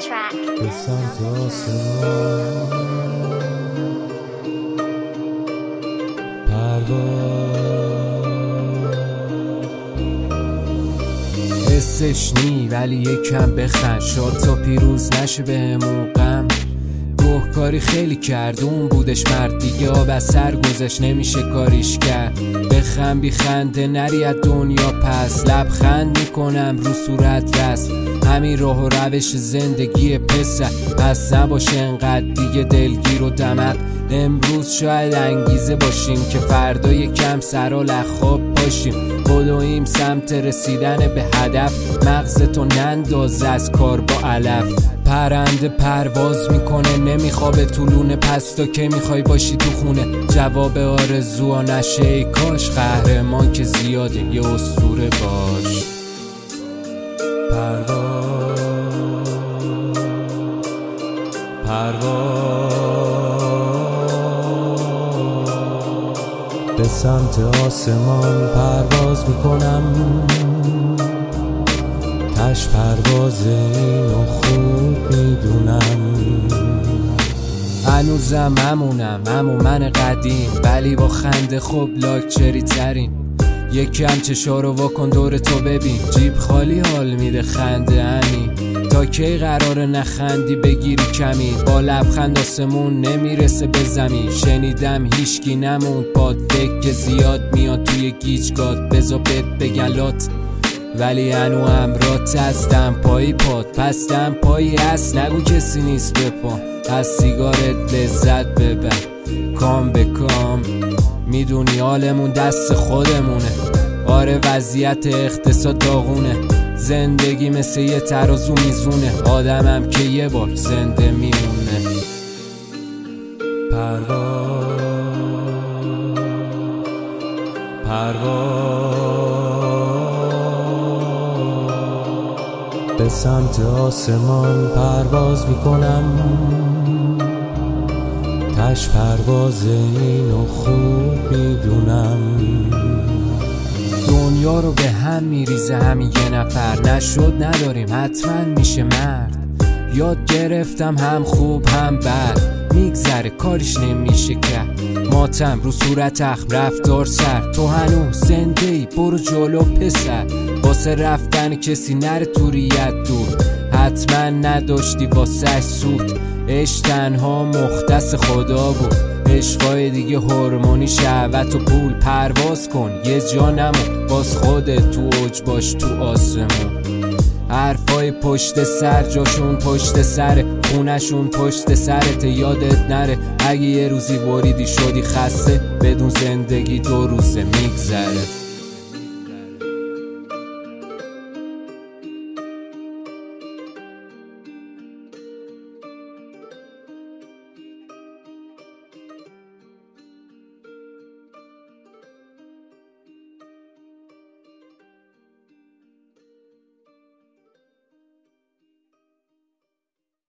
track. به سمت آسمان حسش نی ولی یکم بخند شاد تا پیروز نشه بهمون غم گهکاری خیلی کرد اون بودش مرد دیگه آب از سر گذشت نمیشه کاریش کرد بخند بی خنده نری از دنیا پس لبخند میکنم رو صورت رسم همین راه و روش زندگی پسر پس نباشه انقدر دیگه دلگیر و دمق امروز شاید انگیزه باشیم که فردا یکم سرا لخواب باشیم بدویم سمت رسیدن به هدف مغزتو ننداز از کار با علف پرنده پرواز میکنه نمیخوابه طولونه پس تا که میخوای باشی تو خونه جواب آرزوها نشه ای کاش قهرمان که زیاده یه اسطوره باش به سمت آسمان پرواز میکنم تش پرواز اینو خوب میدونم هنوزم همون من قدیم ولی با خنده خوب لاکچری ترین یکم چشارو واکن دور تو ببین جیب خالی حال میده خنده همین تا کی قراره نخندی بگیری کمی با لبخند آسمون نمیرسه به زمین شنیدم هیچکی نموند پاد فکر زیاد میاد توی گیجگات بزا بگن لات ولی هنو امرات هستم پایی پاد پستم پایی هست نگو کسی نیست بپا از سیگارت لذت ببر کام به کام میدونی حالمون دست خودمونه آره وضعیت اقتصاد داغونه زندگی مثل یه ترازو میزونه آدمم که یه بار زنده میمونه به سمت آسمان پرواز میکنم تش پرواز اینو خوب میدونم دنیا رو به هم میریزه همین یه نفر نشد نداریم حتما میشه مرد یاد گرفتم هم خوب هم بد میگذره کاریش نمیشه کرد ماتم رو صورت اخم رفتار سر تو هنوز زنده ای برو جلو پسر واسه رفتن کسی نره توریت دور حتما نداشتی واسه سود عشق تنها مختص خدا بود عشقای دیگه هورمونی شهوت و پول پرواز کن یه جا نمون باز خودت تو اوج باش تو آسمون حرفای پشت سر جاشون پشت سر خونشون پشت سرت یادت نره اگه یه روزی بریدی شدی خسته بدون زندگی 2 روزه میگذره